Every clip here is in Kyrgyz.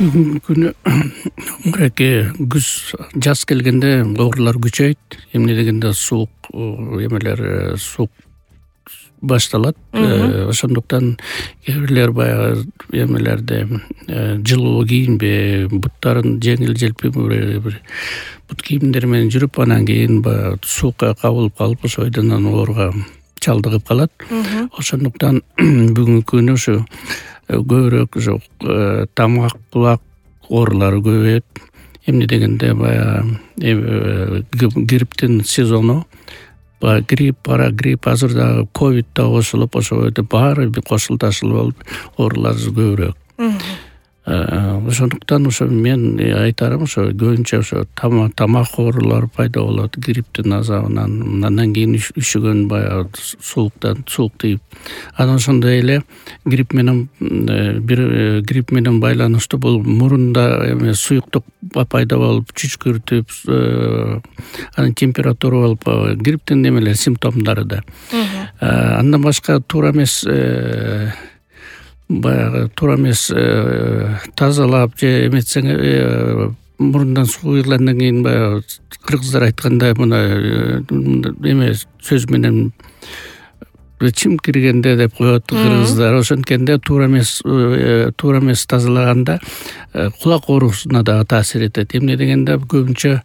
Бүгүнкү күнү мынакей күз жаз келгенде оорулар күчөйт. Эмне дегенде суук суук башталат. Ошондуктан кээ бирлер баягы эмелерде жылуу кийинбей, буттарын жеңил желпи бир бут кийимдер менен жүрүп, анан кийин баягы суукка кабылып калып, ошо бойдон ооруга чалдыгып калат. Ошондуктан бүгүнкү күнү ушу көбүрөөк тамак, кулак оорулары көбөйөт. Эмне дегенде баягы грипптин сезону, грипп, парагрипп, азыр дагы ковид да кошулуп, ошо бойдо баары кошулташыл болуп оорулар көбүрөөк. Ошондуктан ошо мен айтарым, ошо көбүнчө ошо тамак оорулары пайда болот грипптин азабынан, андан кийин үшүгөн баягы суук тийип. Анан ошондой эле грипп менен байланыштуу бул мурунда суюктук пайда болуп, чүчкүртүп, анан температура болуп, грипптин эмелер симптомдору да. Андан башка туура эмес тазалап же эметсең, мурундан суу кыйгандан кийин баягы кыргыздар айткандай мына эме сөз менен чим киргенде деп коет кыргыздар. Ошенткенде туура эмес тазалаганда кулак оорусуна дагы таасир этет. Эмне дегенде көбүнчө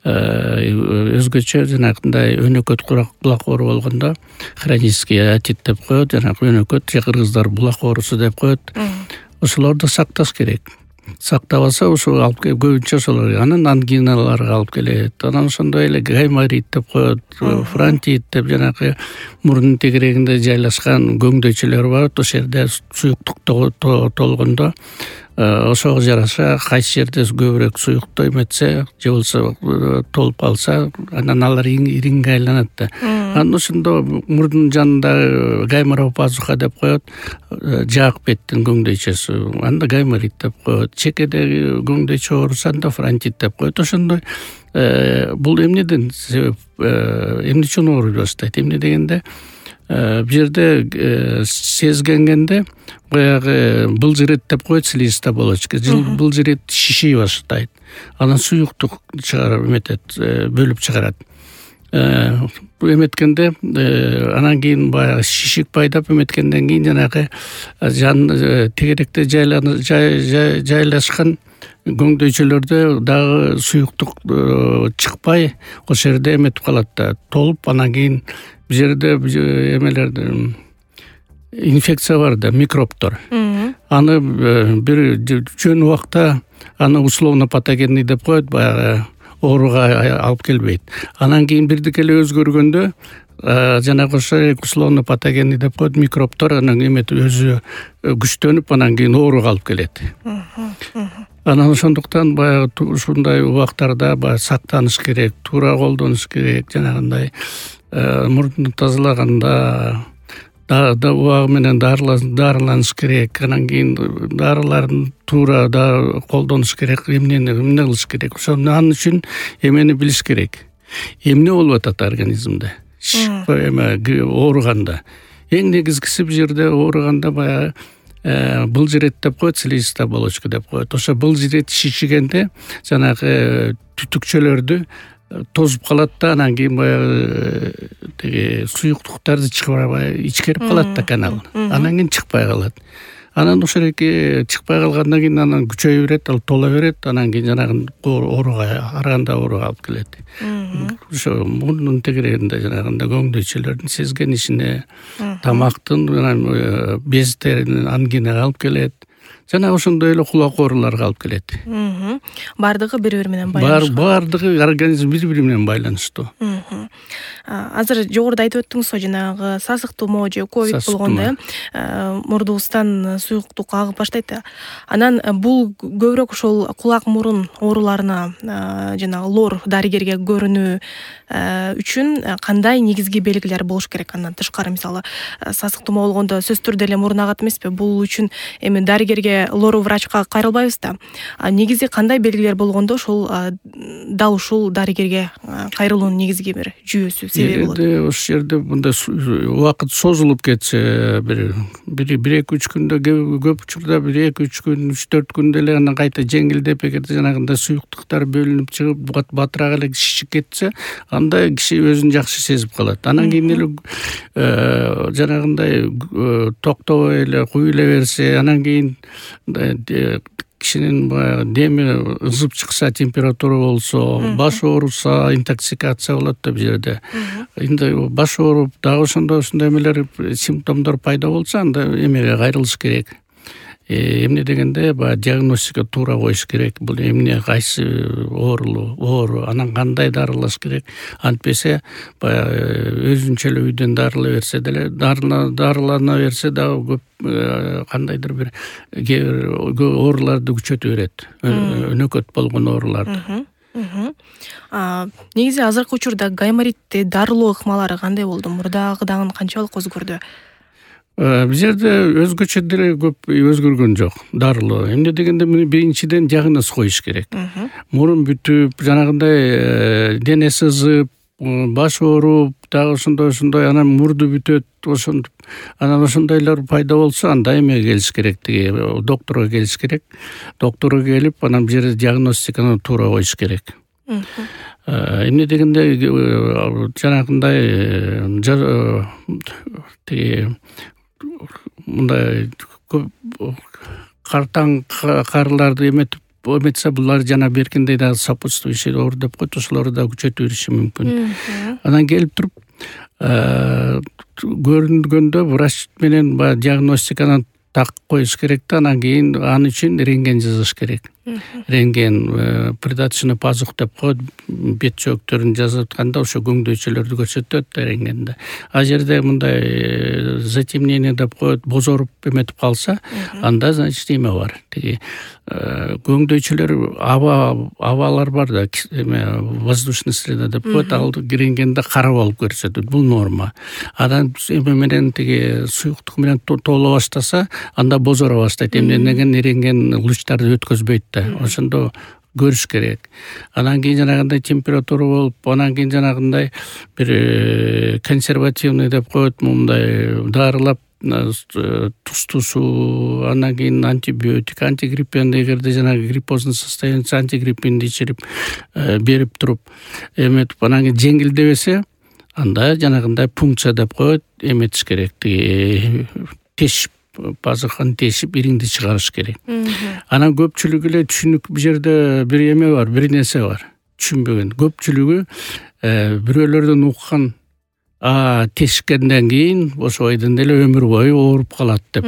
өзгөчө жанагындай өнөкөт кулак оору болгондо хронический отит деп коет, жанагы өнөкөт, же кыргыздар булак оорусу деп коет. Ошолорду сакташ керек. Сактабаса ошо алып көбүнчө ошолор анан ангиналарга алып келет. Анан ошондой эле гайморит деп коет, фронтит деп, жанагы мурдун тегерегинде жайлашкан көңдөйчөлөр бар. Ошол жерде суюктук толгондо ошого жараша кайсы жерде көбүрөөк суюкту эметсе, же болбосо толуп калса, анан алар ириңге айланат да. Анан ошондо мурдун жанында гайморов пазуха деп коет, жаак беттин көңдөйчөсү, анда гайморит деп коет. Чекедеги көңдөйчө оорусу анда фронтит деп коет. Ошондой бул эмнеден себеп, эмне үчүн ооруй баштайт? Эмне дегенде бул жерде сезгенгенде баягы былжырет деп коет, слизистая оболочка. Былжырет шиший баштайт. Анан суюктук чыгарып эметет, бөлүп чыгарат. Эметкенде анан кийин баягы шишик пайдап эметкенден кийин жанагы тегеректе жайлашкан көңдөйчөлөрдө дагы суюктук чыкпай, ошол жерде эметип калат да, толуп. Анан кийин бул жерде эмелерде инфекция бар да, микробтор. Аны бир жөн убакта аны условно патогенный деп коет, баягы ооруга алып келбейт. Анан кийин бирдик эле өзгөргөндө жанагы ошо условно патогенный деп коет, микробтор анан эметип өзү күчтөнүп, анан кийин ооруга алып келет. Анан ошондуктан баягы ушундай убактарда баягы сактаныш керек, туура колдонуш керек, жанагындай мурдун тазалаганда убагы менен дарыланыш керек. Анан кийин дарыларын туура колдонуш керек, эмне кылыш керек. Ошон үчүн эмени билиш керек. Эмне болуп атат организмде? Ооруганда. Эң негизгиси бул жерде ооруганда баягы былжырет деп коет, слизистая оболочка деп коет. Ошо былжырет шишигенде жанагы түтүкчөлөрдү тозуп калат да, анан кийин баягы теги суюктуктарды чыгарбай ичкерип калат да канал. Анан кийин чыкпай калат. Анан ошол эки чыкпай калгандан кийин анан күчөйө берет, ал тола берет, анан кийин жанагы ооруга, ар кандай ооруга алып келет. Ошо мурдун тегерегинде жанагындай көңдөйчөлөрдүн сезгенишине, тамактын, анан бездеринин ангинага алып келет. Жана ошондой эле кулак ооруларга алып келет. Бардыгы бири-бири менен байланыштуу. Бардыгы организм бири-бири менен байланыштуу. Азыр жогоруда айтып өттүңүз, жанагы сасык тумоо же ковид болгондо мурдубуздан суюктук агып баштайт. Анан бул көбүрөөк ошол кулак мурун ооруларына жанагы лор дарыгерге көрүнүү үчүн кандай негизги белгилер болуш керек? Андан тышкары, мисалы, сасык тумоо болгондо сөзсүз түрдө эле мурун агат эмеспи? Бул үчүн эми дарыгерге эле лор врачка кайрылбайбыз да. Негизи кандай белгилер болгондо ошол дал ушул дарыгерге кайрылуунун негизги бир жүйөсү, себеби болот? Ошол жерде мындай убакыт созулуп кетсе, бир 2-3 күндө, көп учурда 1-2-3 күн, 3-4 күндө эле анан кайта жеңилдеп, эгерде жанагындай суюктуктар бөлүнүп чыгып, батыраак эле шишип кетсе, анда киши өзүн жакшы сезип калат. Анан кийин эле жанагындай токтобой эле куюла берсе, анан кийин кишинин баягы деми ызып чыкса, температура болсо, баш ооруса, интоксикация болот да бул жерде. Эми баш ооруп, дагы ошондой эмелер, симптомдор пайда болсо, анда эмеге кайрылыш керек. Эмне дегенде, баягы диагностика туура коюш керек. Бул эмне, кайсы оору, анан кандай дарылаш керек. Антпесе баягы өзүнчө эле үйдөн дарыла берсе деле, дарылана берсе дагы көп кандайдыр бир ооруларды күчөтө берет. Өнөкөт болгон ооруларды. Негизи азыркы учурда гайморитти дарылоо ыкмалары кандай болду? Мурдагыдан канчалык өзгөрдү? Биз жерде өзгөчө деле көп өзгөргөн жок дарылоо. Эмне дегенде, биринчиден диагноз коюш керек. Мурун бүтүп, жанагындай денеси ызып, баш ооруп, дагы ошондой, анан мурду бүтөт, анан ошондойлор пайда болсо, анда эмеге келиш керек, докторго келиш керек. Докторго келип, анан бул жерде диагностиканы туура коюш керек. Эмне дегенде, жанагындай мындай картаң карыларды эметсе, булар жана беркиндей дагы сопутствующий оор деп коет, ошолорду да күчөтүп бериши мүмкүн. Анан келип туруп, көрүнгөндө врач менен баягы диагностиканы так коюш керек да, анан кийин аны үчүн рентген жазыш керек. Рентген придаточный пазух деп коет, бет чөөктөрүн жазып атканда ошо көңдөйчөлөрдү көрсөтөт да рентгенде. А жерде мындай затемнение деп коет, бозоруп эметип калса, анда значит эме бар. Көңдөйчөлөр абалар бар да, воздушный среда деп коет, ал рентгенде кара болуп көрсөтөт. Бул норма. Анан эме менен суюктук менен толо баштаса, анда бозоро баштайт. Эмне деген рентген лучтарды өткөзбөйт да. Ошондо көрүш керек. Анан кийин жанагындай температура болуп, анан кийин жанагындай бир консервативный деп коет, мындай дарылап, тузтуу суу, анан кийин антибиотик, антигриппинди, эгерде жанагы гриппозный состояние, антигриппинди ичирип берип туруп эметип, анан кийин жеңилдебесе, анда жанагындай пункция деп коет, эметиш керек. Тешип, пазыханы тешип, ириңди чыгарыш керек. Анан көпчүлүгү эле түшүнүк, бул жерде бир эме бар, бир нерсе бар. Түшүнбөгөн. Көпчүлүгү бирөөлөрдөн уккан, тешкенден кийин ошойдон деле өмүр бою ооруп калат деп.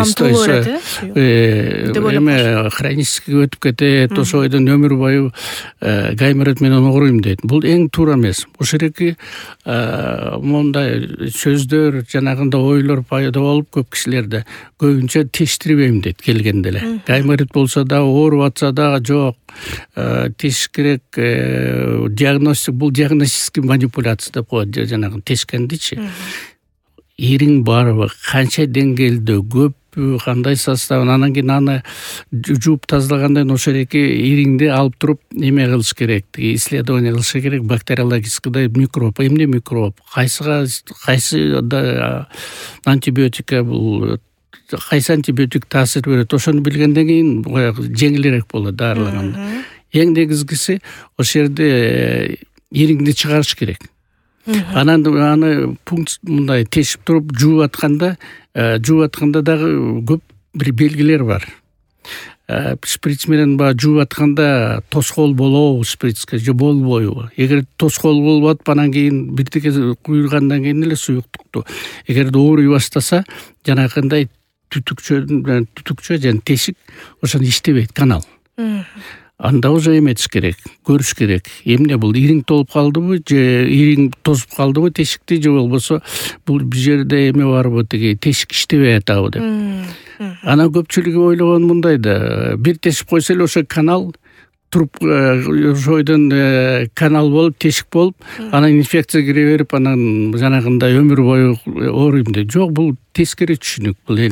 Эме хронический өтүп кетет, ошойдон өмүр бою гайморит менен ооруйм дейт. Бул эң туура эмес. Ошол жерге мондай сөздөр, жанагындай ойлор пайда болуп, көп кишилерде көбүнчө тештирбейм дейт келгенде эле. Гайморит болсо да, ооруп атса да, жок, теш керек, диагностик, бул диагностический манипуляция деп коет, жанагы тешкендичи. Ириң барбы, канча деңгээлде, көп кандай составын, анан кийин аны жууп тазалагандан ошол ириңди алып туруп эме кылыш керек, исследование кылыш керек, бактериологический микроб, эмне микроб, кайсы антибиотика, бул кайсы антибиотик таасир берет, ошону билгенден кийин жеңилирээк болот дарылаганда. Эң негизгиси ошол жерде ириңди чыгарыш керек. Анан аны мындай тешип туруп жууп атканда дагы көп бир белгилер бар. Шприц менен жууп атканда тоскоол болобу шприцке же болбойбу? Эгер тоскоол болуп атып, анан кийин бирдеке куйулгандан кийин эле суюктукту, эгерде ооруй баштаса, жанагындай түтүкчө жана тешик ошону иштебейт, канал. Анда уже эметиш керек, көрүш керек. Эмне бул, ириң толуп калдыбы, же ириң тосуп калдыбы тешикти, же болбосо бул жерде эме барбы, тешик иштебей атабы деп. Анан көпчүлүгү ойлогон мындай да, бир тешип койсо эле ошо канал туруп, ошойдон канал болуп, тешик болуп, анан инфекция кире берип, анан жанагындай өмүр бою ооруйм дейт. Жок, бул тескери түшүнүк бул элде.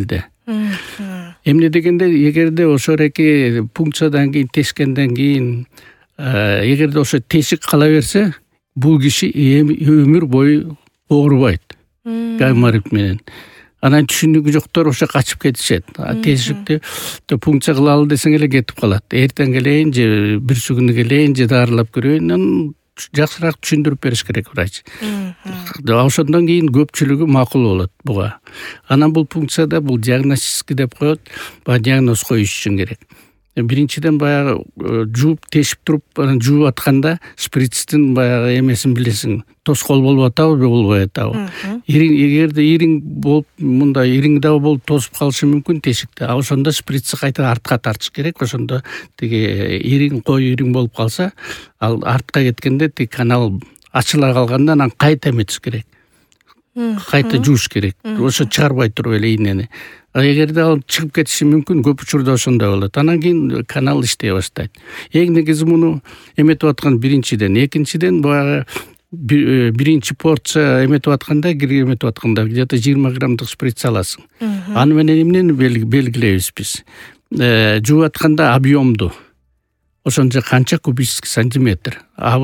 Эмне дегенде, эгерде ошол эки пункциядан кийин тешкенден кийин эгерде ошо тешик кала берсе, бул киши өмүр бою оорубайт гайморит менен. Анан түшүнүгү жоктор ошо качып кетишет. Тешикти пункция кылалы десең эле кетип калат. Эртең келейин же бүрсү күнү келейин же дарылап көрөйүн, жакшыраак түшүндүрүп бериш керек врач. Ошондон кийин көпчүлүгү макул болот буга. Анан бул пункцияда бул диагностический деп коет, баягы диагноз коюш үчүн керек. Биринчиден баягы жууп тешип туруп, анан жууп атканда шприцтин баягы эмесин билесиң, тоскоол болуп атабы, болбой атабы. Эгерде ириң болуп, мындай ириң да болуп тосуп калышы мүмкүн тешикте. Ошондо шприцти кайта артка тартыш керек. Ошондо тиги ириң, кою ириң болуп калса, ал артка кеткенде тиги канал ачыла калганда анан кайта эметиш керек. Кайта жууш керек. Ошо чыгарбай туруп эле ийнени. Эгерде ал чыгып кетиши мүмкүн, көп учурда ошондой болот. Анан кийин канал иштей баштайт. Эң негизи муну эметип аткан биринчиден, экинчиден баягы биринчи порция эметип атканда, эметип атканда где-то 20 граммдык шприц аласың. Аны менен эмнени белгилейбиз биз? Жууп атканда объемду. Ошончо канча кубический сантиметр.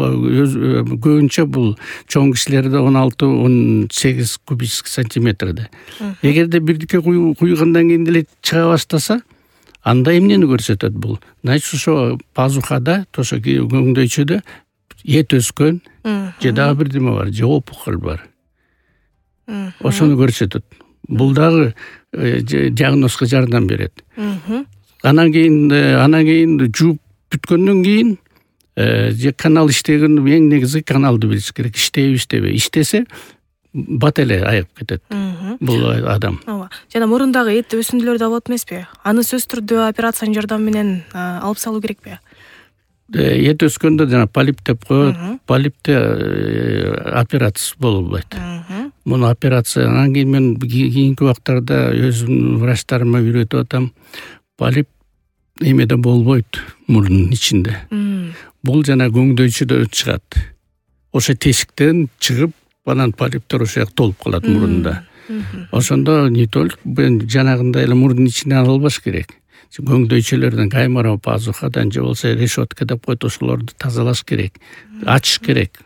Көбүнчө бул чоң кишилерде 16-18 кубический сантиметрде. Эгерде бирдике куйгандан кийин деле чыга баштаса, анда эмнени көрсөтөт бул? Значит, ошо пазухада, ошо көңдөйчөдө эт өскөн, же дагы бирдеме бар, же опухоль бар. Ошону көрсөтөт. Бул дагы диагнозго жардам берет. Анан кийин жууп бүткөндөн кийин же канал иштеген, эң негизи каналды билиш керек. Иштейби, иштебей. Иштесе бат эле айыгып кетет бул адам. Ооба. Жана мурундагы эт өсүндүлөр да болот эмеспи? Аны сөзсүз түрдө операциянын жардамы менен алып салуу керекпи? Эт өскөндө жана полип деп коет. Полипте операция болбойт. Муну операция анан кийин мен кийинки убактарда өзүмдүн врачтарыма үйрөтүп атам. Полип эмеде болбойт, мурдун ичинде. Бул жана көңдөйчөдө чыгат. Ошо тешиктен чыгып, анан полиптер ошо жак толуп калат мурунда. Ошондо не только жанагындай эле мурдун ичине албаш керек. Көңдөйчөлөрдөн, гаймора, пазухадан же болсо решетка деп коет, ошолорду тазалаш керек. Ачыш керек.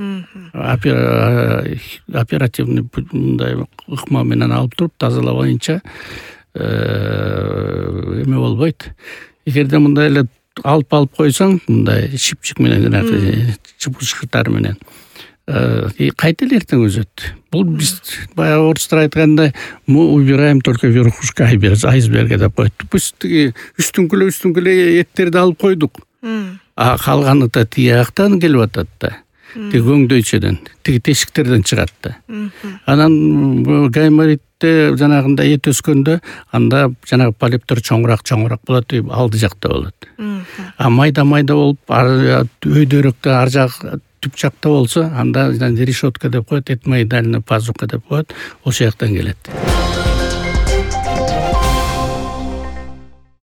Оперативный мындай ыкма менен алып туруп тазалабайынча эме болбойт. Эгерде мындай эле алып койсоң, мындай шипчик менен, чыпычкыктар менен, кайта эле эртең өзөт. Бул биз баягы орустар айткандай, мы убираем только верхушку айсберга деп коет. Пусть тиги үстүңкүлө эттерди алып койдук. А калганы да тияктан келип атат да. Тиги көңдөйчөдөн, тиги тешиктерден чыгат да. Анан гайморитте жанагындай эт өскөндө, анда жанагы полиптер чоңураак болот, алды жакта болот. А майда болуп, өйдөрөктө ар жак түп жакта болсо, анда решетка деп коет, этмоидальный пазуха деп коет, ошол жактан келет.